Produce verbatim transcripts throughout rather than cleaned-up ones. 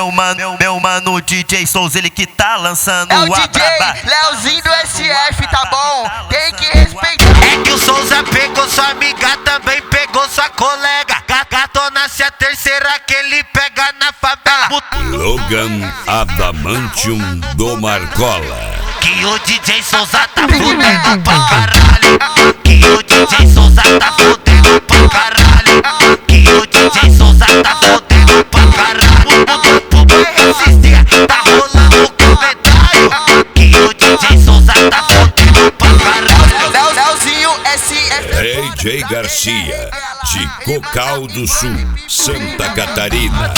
meu mano, meu, meu mano D J Souza, ele que tá lançando É o a D J braba. Leozinho do S F, tá bom? Tem que respeitar. É que o Souza pegou sua amiga, também pegou sua colega. Gatona-se a terceira que ele pega na favela. Logan Adamantium do Marcola. Que o D J Souza tá fudendo pra caralho. Que o D J Souza tá fudendo pra caralho. Que o D J Souza tá fudendo pra caralho. O povo esses dias tá rolando comentário. Que o D J Souza tá fudendo pra caralho. Leozinho S F. A J Garcia, de Cocal do Sul, Santa Catarina.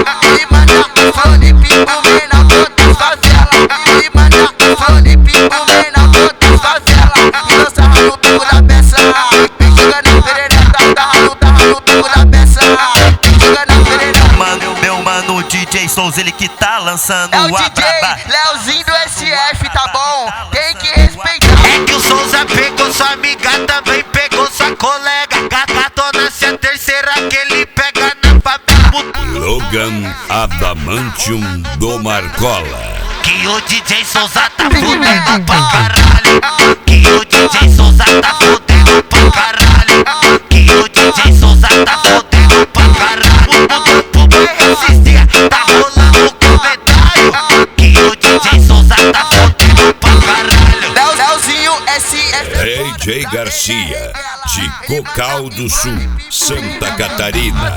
E manda o Felipe comer na todas favela. E manda o Felipe comer na todas favela. E dança no tubo da peça. Vem chegando na perereca. Tá no, tá no tubo da peça. Vem chegando na perereca. Mano, meu mano D J Souza, ele que tá lançando É o a D J braba. Leozinho do S F, tá bom? Tem que respeitar. É que o Souza pegou sua amiga, também pegou sua colega. Gatona-se a terceira que ele pega na favela. Logan Adamantium do Marcola. Que o D J Souza tá fudendo pra caralho. Que o D J Souza tá fudendo pra caralho. Que o D J Souza tá fudendo pra caralho. O povo esses dias tá rolando comentário. Que o D J Souza tá fudendo pra caralho. Leozinho S F. A J Garcia, de Cocal do Sul, Santa Catarina.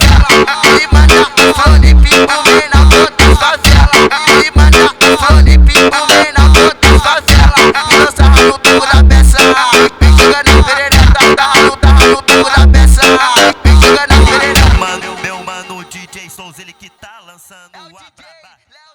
E manda o Felipe comer na todas favela. E manda o Felipe comer na todas favela. E dança no tubo da peça. Vem chegando na perereca. Tá no, tá no tubo da peça. Vem chegando na perereca. Mano, meu mano D J Souza, ele que tá lançando a braba.